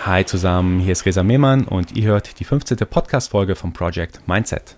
Hi zusammen, hier ist Reza Mehman und ihr hört die 15. Podcast-Folge vom Project Mindset.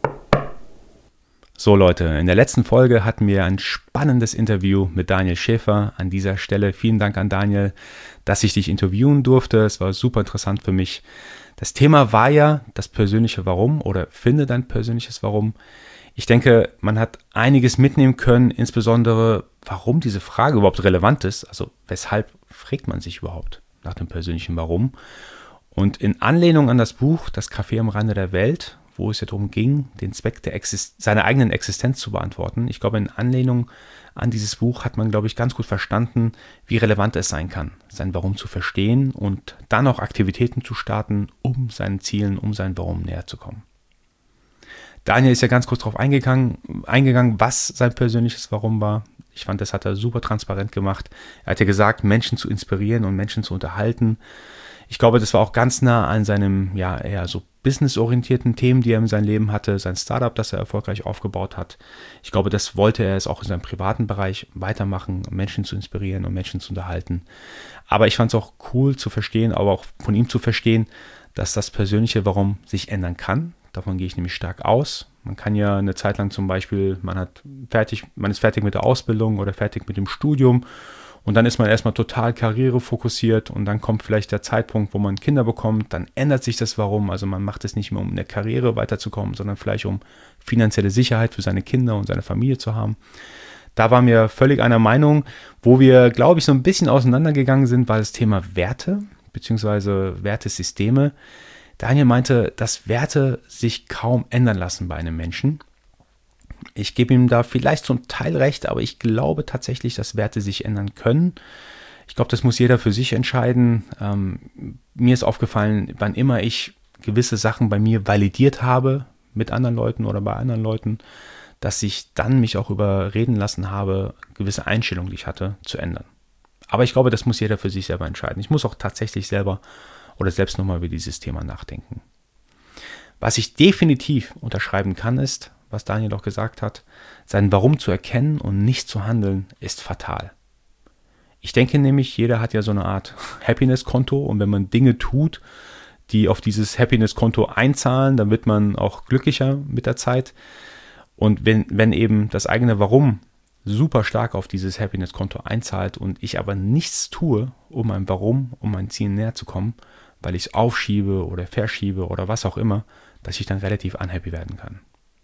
So Leute, in der letzten Folge hatten wir ein spannendes Interview mit Daniel Schäfer. An dieser Stelle vielen Dank an Daniel, dass ich dich interviewen durfte. Es war super interessant für mich. Das Thema war ja das persönliche Warum oder finde dein persönliches Warum. Ich denke, man hat einiges mitnehmen können, insbesondere warum diese Frage überhaupt relevant ist. Also weshalb fragt man sich überhaupt nach dem persönlichen Warum? Und in Anlehnung an das Buch Das Café am Rande der Welt, wo es ja darum ging, den Zweck seiner eigenen Existenz zu beantworten. Ich glaube, in Anlehnung an dieses Buch hat man, glaube ich, ganz gut verstanden, wie relevant es sein kann, sein Warum zu verstehen und dann auch Aktivitäten zu starten, um seinen Zielen, um sein Warum näher zu kommen. Daniel ist ja ganz kurz darauf eingegangen, was sein persönliches Warum war. Ich fand, das hat er super transparent gemacht. Er hat ja gesagt, Menschen zu inspirieren und Menschen zu unterhalten. Ich glaube, das war auch ganz nah an seinem, ja, eher so businessorientierten Themen, die er in seinem Leben hatte, sein Startup, das er erfolgreich aufgebaut hat. Ich glaube, das wollte er es auch in seinem privaten Bereich weitermachen, Menschen zu inspirieren und Menschen zu unterhalten. Aber ich fand es auch cool zu verstehen, aber auch von ihm zu verstehen, dass das persönliche Warum sich ändern kann. Davon gehe ich nämlich stark aus. Man kann ja eine Zeit lang zum Beispiel, man ist fertig mit der Ausbildung oder fertig mit dem Studium und dann ist man erstmal total karrierefokussiert und dann kommt vielleicht der Zeitpunkt, wo man Kinder bekommt, dann ändert sich das Warum. Also man macht es nicht mehr, um in der Karriere weiterzukommen, sondern vielleicht um finanzielle Sicherheit für seine Kinder und seine Familie zu haben. Da waren wir völlig einer Meinung. Wo wir, glaube ich, so ein bisschen auseinandergegangen sind, war das Thema Werte bzw. Wertesysteme. Daniel meinte, dass Werte sich kaum ändern lassen bei einem Menschen. Ich gebe ihm da vielleicht zum Teil recht, aber ich glaube tatsächlich, dass Werte sich ändern können. Ich glaube, das muss jeder für sich entscheiden. Mir ist aufgefallen, wann immer ich gewisse Sachen bei mir validiert habe mit anderen Leuten oder bei anderen Leuten, dass ich dann mich auch überreden lassen habe, gewisse Einstellungen, die ich hatte, zu ändern. Aber ich glaube, das muss jeder für sich selber entscheiden. Ich muss auch tatsächlich selbst nochmal über dieses Thema nachdenken. Was ich definitiv unterschreiben kann, ist, was Daniel auch gesagt hat, sein Warum zu erkennen und nicht zu handeln, ist fatal. Ich denke nämlich, jeder hat ja so eine Art Happiness-Konto und wenn man Dinge tut, die auf dieses Happiness-Konto einzahlen, dann wird man auch glücklicher mit der Zeit. Und wenn eben das eigene Warum super stark auf dieses Happiness-Konto einzahlt und ich aber nichts tue, um mein Warum, um mein Ziel näher zu kommen, weil ich es aufschiebe oder verschiebe oder was auch immer, dass ich dann relativ unhappy werden kann.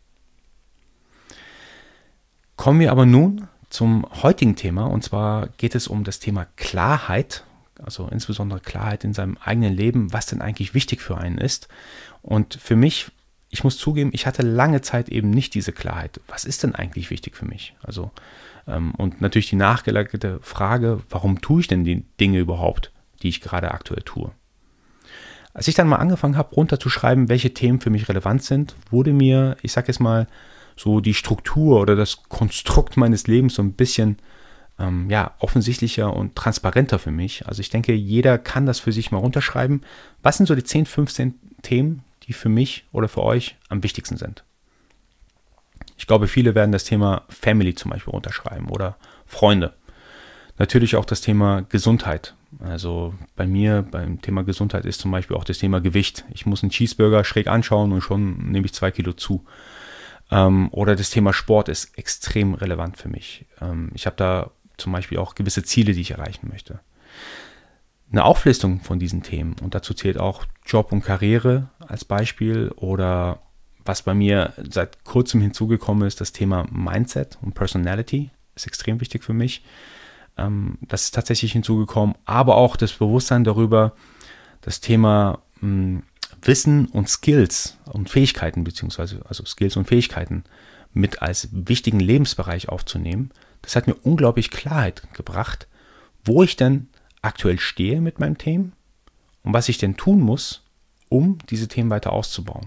Kommen wir aber nun zum heutigen Thema und zwar geht es um das Thema Klarheit, also insbesondere Klarheit in seinem eigenen Leben, was denn eigentlich wichtig für einen ist. Und für mich, ich muss zugeben, ich hatte lange Zeit eben nicht diese Klarheit. Was ist denn eigentlich wichtig für mich? Also und natürlich die nachgelagerte Frage, warum tue ich denn die Dinge überhaupt, die ich gerade aktuell tue? Als ich dann mal angefangen habe, runterzuschreiben, welche Themen für mich relevant sind, wurde mir, ich sage jetzt mal, so die Struktur oder das Konstrukt meines Lebens so ein bisschen offensichtlicher und transparenter für mich. Also ich denke, jeder kann das für sich mal runterschreiben. Was sind so die 10, 15 Themen, die für mich oder für euch am wichtigsten sind? Ich glaube, viele werden das Thema Family zum Beispiel runterschreiben oder Freunde. Natürlich auch das Thema Gesundheit. Also bei mir beim Thema Gesundheit ist zum Beispiel auch das Thema Gewicht. Ich muss einen Cheeseburger schräg anschauen und schon nehme ich 2 Kilo zu. Oder das Thema Sport ist extrem relevant für mich. Ich habe da zum Beispiel auch gewisse Ziele, die ich erreichen möchte. Eine Auflistung von diesen Themen und dazu zählt auch Job und Karriere als Beispiel oder was bei mir seit kurzem hinzugekommen ist, das Thema Mindset und Personality ist extrem wichtig für mich. Das ist tatsächlich hinzugekommen, aber auch das Bewusstsein darüber, das Thema Wissen und Skills und Fähigkeiten, beziehungsweise also Skills und Fähigkeiten mit als wichtigen Lebensbereich aufzunehmen. Das hat mir unglaublich Klarheit gebracht, wo ich denn aktuell stehe mit meinem Thema und was ich denn tun muss, um diese Themen weiter auszubauen.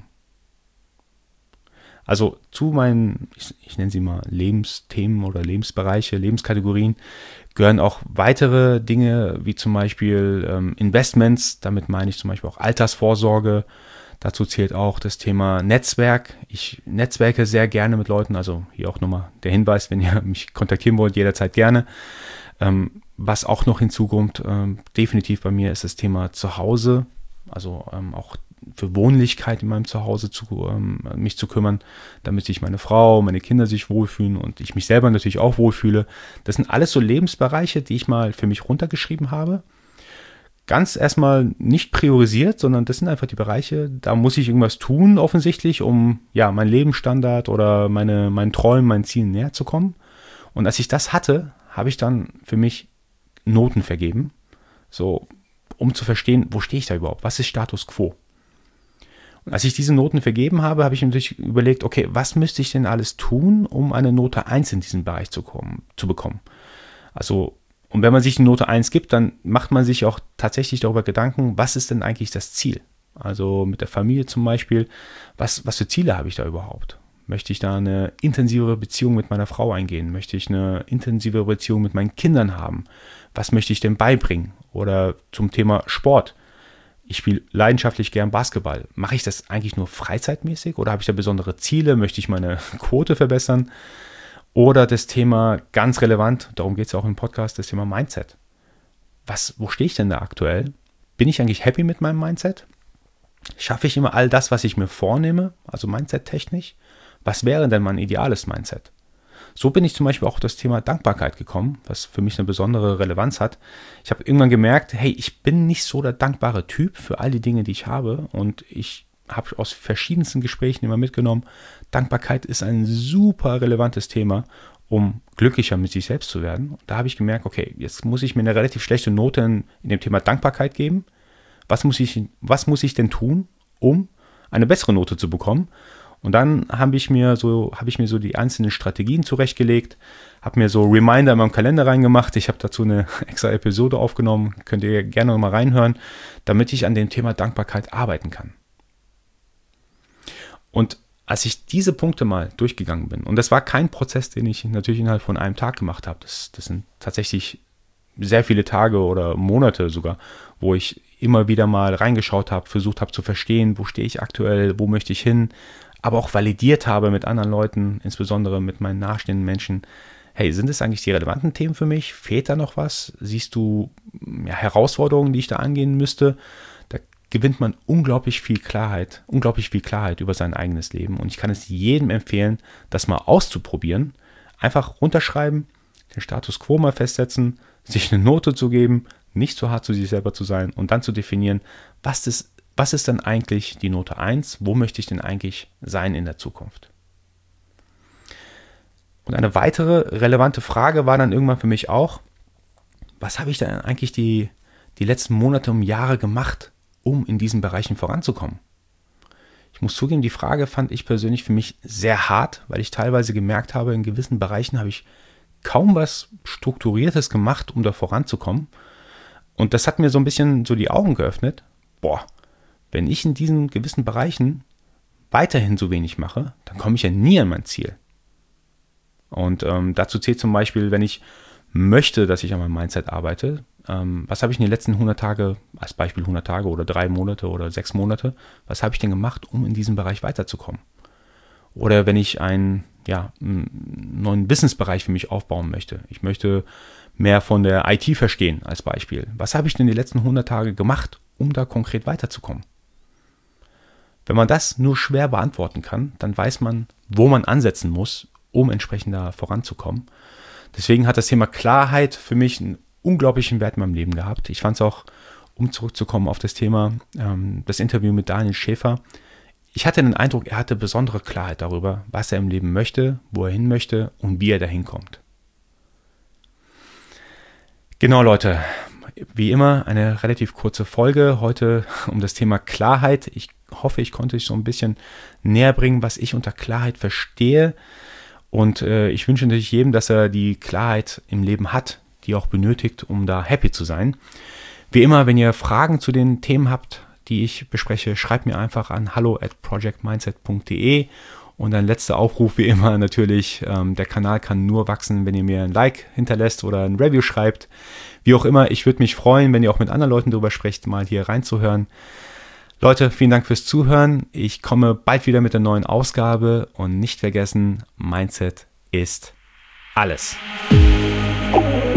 Also zu meinen, ich nenne sie mal Lebensthemen oder Lebensbereiche, Lebenskategorien, gehören auch weitere Dinge, wie zum Beispiel Investments, damit meine ich zum Beispiel auch Altersvorsorge. Dazu zählt auch das Thema Netzwerk. Ich netzwerke sehr gerne mit Leuten, also hier auch nochmal der Hinweis, wenn ihr mich kontaktieren wollt, jederzeit gerne. Was auch noch hinzukommt, definitiv bei mir ist das Thema Zuhause, also auch für Wohnlichkeit in meinem Zuhause mich zu kümmern, damit sich meine Frau, meine Kinder sich wohlfühlen und ich mich selber natürlich auch wohlfühle. Das sind alles so Lebensbereiche, die ich mal für mich runtergeschrieben habe. Ganz erstmal nicht priorisiert, sondern das sind einfach die Bereiche, da muss ich irgendwas tun offensichtlich, um ja meinen Lebensstandard oder meinen Träumen, meinen Zielen näher zu kommen. Und als ich das hatte, habe ich dann für mich Noten vergeben, so um zu verstehen, wo stehe ich da überhaupt, was ist Status Quo. Und als ich diese Noten vergeben habe, habe ich mir natürlich überlegt, okay, was müsste ich denn alles tun, um eine Note 1 in diesem Bereich zu bekommen. Also, und wenn man sich eine Note 1 gibt, dann macht man sich auch tatsächlich darüber Gedanken, was ist denn eigentlich das Ziel? Also mit der Familie zum Beispiel, was für Ziele habe ich da überhaupt? Möchte ich da eine intensivere Beziehung mit meiner Frau eingehen? Möchte ich eine intensivere Beziehung mit meinen Kindern haben? Was möchte ich denn beibringen? Oder zum Thema Sport. Ich spiele leidenschaftlich gern Basketball. Mache ich das eigentlich nur freizeitmäßig oder habe ich da besondere Ziele? Möchte ich meine Quote verbessern? Oder das Thema, ganz relevant, darum geht es auch im Podcast, das Thema Mindset. Wo stehe ich denn da aktuell? Bin ich eigentlich happy mit meinem Mindset? Schaffe ich immer all das, was ich mir vornehme, also Mindset-technisch? Was wäre denn mein ideales Mindset? So bin ich zum Beispiel auch auf das Thema Dankbarkeit gekommen, was für mich eine besondere Relevanz hat. Ich habe irgendwann gemerkt, hey, ich bin nicht so der dankbare Typ für all die Dinge, die ich habe. Und ich habe aus verschiedensten Gesprächen immer mitgenommen, Dankbarkeit ist ein super relevantes Thema, um glücklicher mit sich selbst zu werden. Und da habe ich gemerkt, okay, jetzt muss ich mir eine relativ schlechte Note in dem Thema Dankbarkeit geben. Was muss ich denn tun, um eine bessere Note zu bekommen? Und dann habe ich mir so die einzelnen Strategien zurechtgelegt, habe mir so Reminder in meinem Kalender reingemacht. Ich habe dazu eine extra Episode aufgenommen, könnt ihr gerne noch mal reinhören, damit ich an dem Thema Dankbarkeit arbeiten kann. Und als ich diese Punkte mal durchgegangen bin, und das war kein Prozess, den ich natürlich innerhalb von einem Tag gemacht habe, das sind tatsächlich sehr viele Tage oder Monate sogar, wo ich immer wieder mal reingeschaut habe, versucht habe zu verstehen, wo stehe ich aktuell, wo möchte ich hin, aber auch validiert habe mit anderen Leuten, insbesondere mit meinen nahestehenden Menschen. Hey, sind es eigentlich die relevanten Themen für mich? Fehlt da noch was? Siehst du Herausforderungen, die ich da angehen müsste? Da gewinnt man unglaublich viel Klarheit über sein eigenes Leben. Und ich kann es jedem empfehlen, das mal auszuprobieren. Einfach runterschreiben, den Status Quo mal festsetzen, sich eine Note zu geben, nicht so hart zu sich selber zu sein und dann zu definieren, was ist denn eigentlich die Note 1? Wo möchte ich denn eigentlich sein in der Zukunft? Und eine weitere relevante Frage war dann irgendwann für mich auch, was habe ich denn eigentlich die letzten Monate und Jahre gemacht, um in diesen Bereichen voranzukommen? Ich muss zugeben, die Frage fand ich persönlich für mich sehr hart, weil ich teilweise gemerkt habe, in gewissen Bereichen habe ich kaum was Strukturiertes gemacht, um da voranzukommen. Und das hat mir so ein bisschen so die Augen geöffnet. Wenn ich in diesen gewissen Bereichen weiterhin so wenig mache, dann komme ich ja nie an mein Ziel. Und dazu zählt zum Beispiel, wenn ich möchte, dass ich an meinem Mindset arbeite, was habe ich in den letzten 100 Tage, als Beispiel 100 Tage oder 3 Monate oder 6 Monate, was habe ich denn gemacht, um in diesem Bereich weiterzukommen? Oder wenn ich einen neuen Wissensbereich für mich aufbauen möchte. Ich möchte mehr von der IT verstehen als Beispiel. Was habe ich denn die letzten 100 Tage gemacht, um da konkret weiterzukommen? Wenn man das nur schwer beantworten kann, dann weiß man, wo man ansetzen muss, um entsprechend da voranzukommen. Deswegen hat das Thema Klarheit für mich einen unglaublichen Wert in meinem Leben gehabt. Ich fand es auch, um zurückzukommen auf das Thema, das Interview mit Daniel Schäfer, ich hatte den Eindruck, er hatte besondere Klarheit darüber, was er im Leben möchte, wo er hin möchte und wie er dahin kommt. Genau, Leute, wie immer eine relativ kurze Folge heute um das Thema Klarheit. Ich hoffe, ich konnte euch so ein bisschen näher bringen, was ich unter Klarheit verstehe. Und ich wünsche natürlich jedem, dass er die Klarheit im Leben hat, die er auch benötigt, um da happy zu sein. Wie immer, wenn ihr Fragen zu den Themen habt, die ich bespreche, schreibt mir einfach an hallo@projectmindset.de. Und ein letzter Aufruf wie immer natürlich, der Kanal kann nur wachsen, wenn ihr mir ein Like hinterlässt oder ein Review schreibt. Wie auch immer, ich würde mich freuen, wenn ihr auch mit anderen Leuten darüber sprecht, mal hier reinzuhören. Leute, vielen Dank fürs Zuhören. Ich komme bald wieder mit der neuen Ausgabe und nicht vergessen, Mindset ist alles.